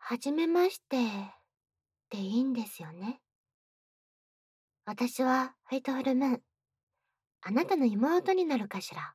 はじめましてでいいんですよね。私はフェイトフルムーン。あなたの妹になるかしら。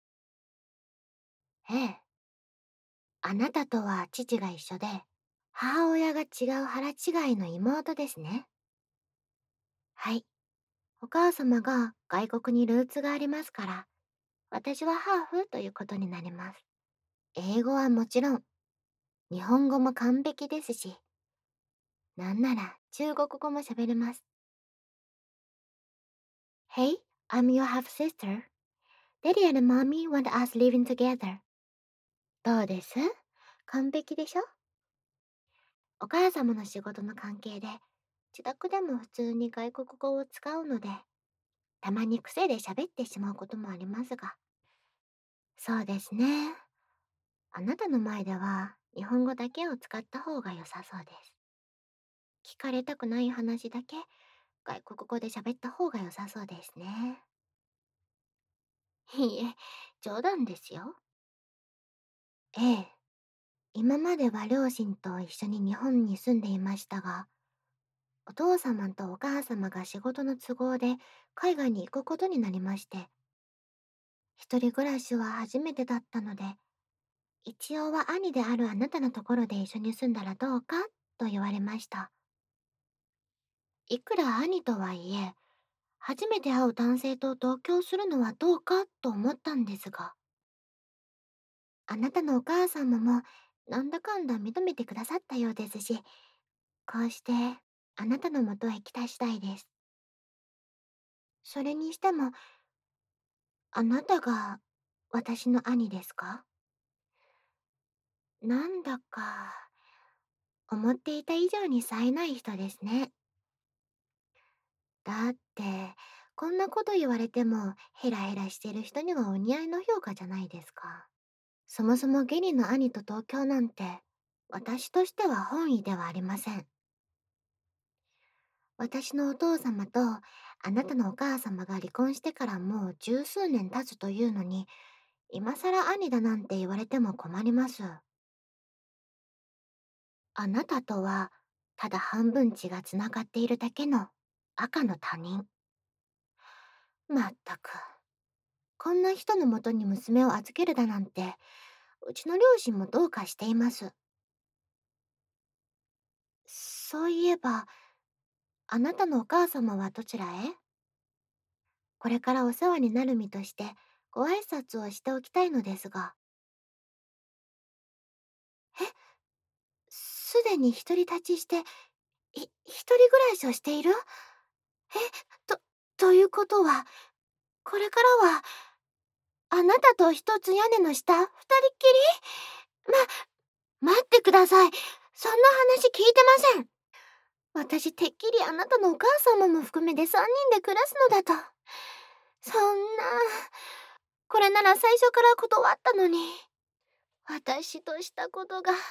ええ。あなたとは父が一緒で、母親が違う腹違いの妹ですね。はい。お母様が外国にルーツがありますから、私はハーフということになります。英語はもちろん、日本語も完璧ですし、なんなら中国語も喋れます。Hey, I'm your half sister. Daddy and mommy want us living together. どうです？完璧でしょ？お母様の仕事の関係で、自宅でも普通に外国語を使うので、たまに癖で喋ってしまうこともありますが。そうですね。あなたの前では日本語だけを使った方が良さそうです。聞かれたくない話だけ外国語で喋った方が良さそうですね。いいえ、冗談ですよ。ええ。今までは両親と一緒に日本に住んでいましたが、お父様とお母様が仕事の都合で海外に行くことになりまして、一人暮らしは初めてだったので、一応は兄であるあなたのところで一緒に住んだらどうかと言われました。いくら兄とはいえ、初めて会う男性と同居するのはどうかと思ったんですが、あなたのお母様もなんだかんだ認めてくださったようですし、こうしてあなたのもとへ来た次第です。それにしても、あなたが私の兄ですか？なんだか、思っていた以上に冴えない人ですね。だって、こんなこと言われてもヘラヘラしてる人にはお似合いの評価じゃないですか。そもそも義理の兄と同居なんて、私としては本意ではありません。私のお父様とあなたのお母様が離婚してからもう十数年経つというのに、今更兄だなんて言われても困ります。あなたとは、ただ半分血がつながっているだけの赤の他人。まったく、こんな人のもとに娘を預けるだなんて、うちの両親もどうかしています。そういえば、あなたのお母様はどちらへ？これからお世話になる身として、ご挨拶をしておきたいのですが。え、すでに独り立ちして、一人暮らしをしている？え、と、ということは、これからは、あなたと一つ屋根の下、二人っきり？待ってください。そんな話聞いてません。私てっきりあなたのお母様も含めて三人で暮らすのだと。そんな、これなら最初から断ったのに。私としたことが。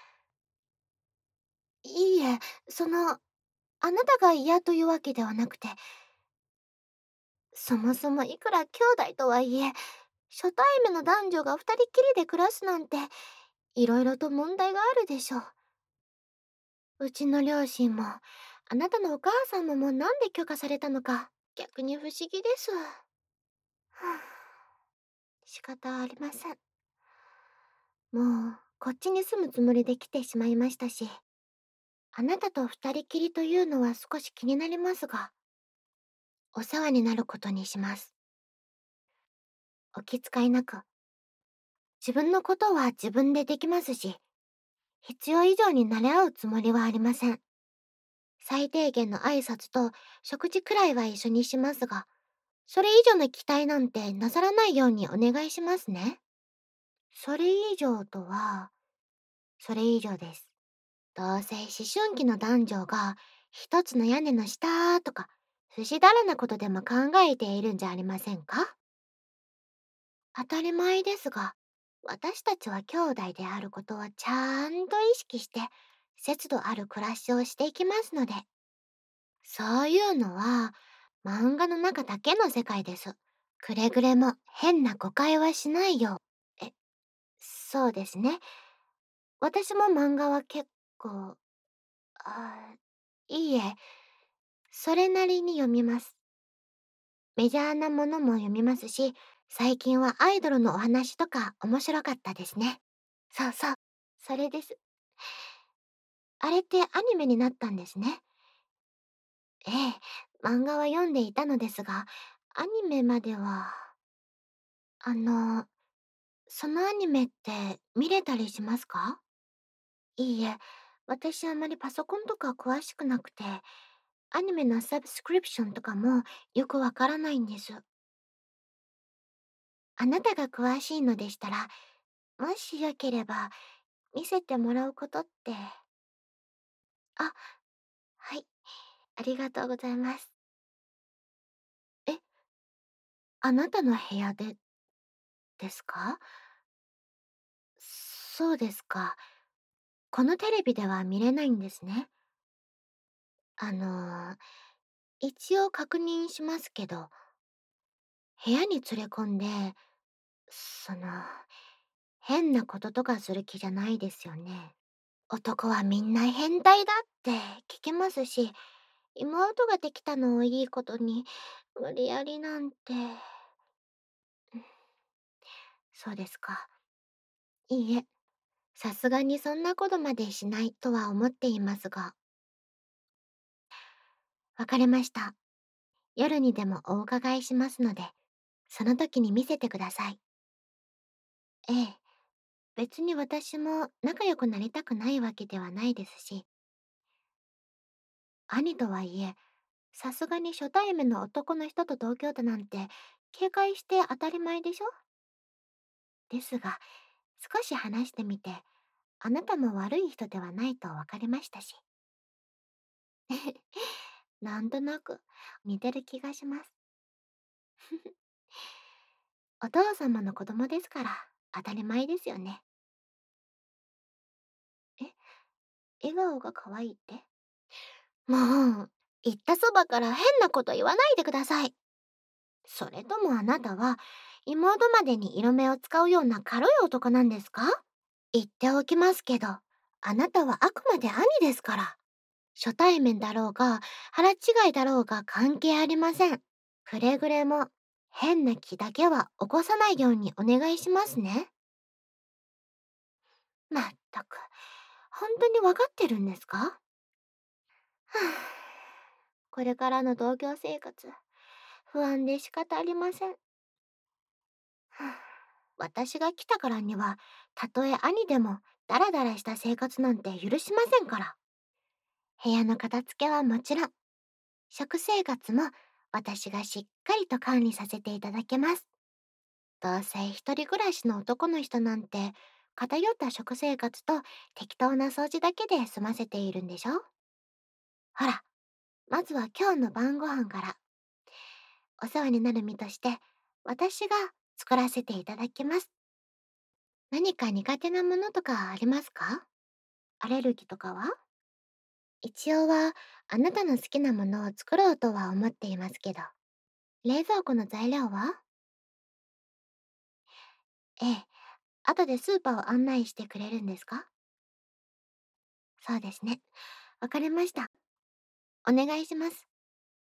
いいえ、あなたが嫌というわけではなくて、そもそもいくら兄弟とはいえ、初対面の男女が二人っきりで暮らすなんて、いろいろと問題があるでしょう。うちの両親も、あなたのお母様もなんで許可されたのか、逆に不思議です。はあ、仕方ありません。もう、こっちに住むつもりで来てしまいましたし、あなたと二人きりというのは少し気になりますが、お世話になることにします。お気遣いなく、自分のことは自分でできますし、必要以上に慣れ合うつもりはありません。最低限の挨拶と食事くらいは一緒にしますが、それ以上の期待なんてなさらないようにお願いしますね。それ以上とは、それ以上です。どうせ思春期の男女が一つの屋根の下とか、不死だらなことでも考えているんじゃありませんか？当たり前ですが、私たちは兄弟であることをちゃんと意識して、節度ある暮らしをしていきますので、そういうのは漫画の中だけの世界です。くれぐれも変な誤解はしないよう。え、そうですね。私も漫画は結か、あ、いいえ、それなりに読みます。メジャーなものも読みますし、最近はアイドルのお話とか面白かったですね。そうそう、それです。あれってアニメになったんですね。ええ、漫画は読んでいたのですが、アニメまでは。あの、そのアニメって見れたりしますか？いいえ、私あまりパソコンとか詳しくなくて、アニメのサブスクリプションとかもよくわからないんです。あなたが詳しいのでしたら、もしよければ見せてもらうことって。あ、はい、ありがとうございます。え、あなたの部屋でですか？そうですか。このテレビでは見れないんですね。あの、一応確認しますけど、部屋に連れ込んで、その、変なこととかする気じゃないですよね。男はみんな変態だって聞きますし、妹ができたのをいいことに、無理やりなんて。そうですか。いいえ、さすがにそんなことまでしないとは思っていますが。わかりました。夜にでもお伺いしますので、その時に見せてください。ええ、別に私も仲良くなりたくないわけではないですし、兄とはいえ、さすがに初対面の男の人と同居だなんて、警戒して当たり前でしょ。ですが、少し話してみて、あなたも悪い人ではないと分かりましたし。なんとなく似てる気がします。お父様の子供ですから当たり前ですよね。え、笑顔が可愛いって？もう、言ったそばから変なこと言わないでください。それともあなたは妹までに色目を使うような軽い男なんですか？言っておきますけど、あなたはあくまで兄ですから。初対面だろうが、腹違いだろうが関係ありません。くれぐれも変な気だけは起こさないようにお願いしますね。まったく、本当にわかってるんですか？はあ、これからの同居生活、不安で仕方ありません。はあ、私が来たからには、たとえ兄でもダラダラした生活なんて許しませんから。部屋の片付けはもちろん、食生活も私がしっかりと管理させていただけます。どうせ一人暮らしの男の人なんて、偏った食生活と適当な掃除だけで済ませているんでしょ。ほら、まずは今日の晩ご飯から。お世話になる身として、私が作らせていただきます。何か苦手なものとかありますか？アレルギーとかは？一応は、あなたの好きなものを作ろうとは思っていますけど。冷蔵庫の材料は？ええ、後でスーパーを案内してくれるんですか？そうですね。わかりました。お願いします。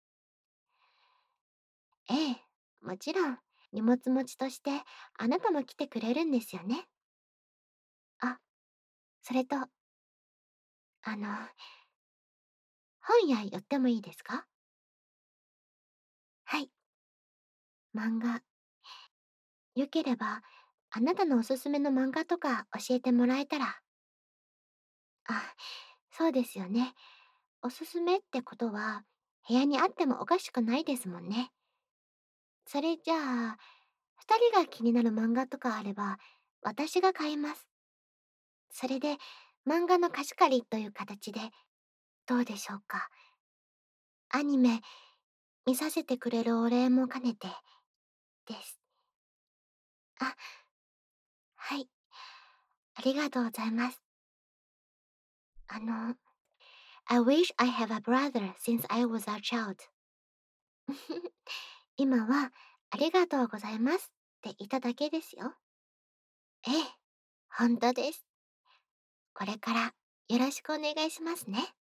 ええ、もちろん、荷物持ちとしてあなたも来てくれるんですよね。あ、それと、あの、本屋寄ってもいいですか？はい、漫画。よければ、あなたのおすすめの漫画とか教えてもらえたら。あ、そうですよね。おすすめってことは、部屋にあってもおかしくないですもんね。それじゃあ、二人が気になる漫画とかあれば、私が買います。それで、漫画の貸し借りという形で、どうでしょうか。アニメ、見させてくれるお礼も兼ねて、です。あ、はい。ありがとうございます。I wish I have a brother since I was a child. 今は、ありがとうございますって言っただけですよ。ええ、本当です。これからよろしくお願いしますね。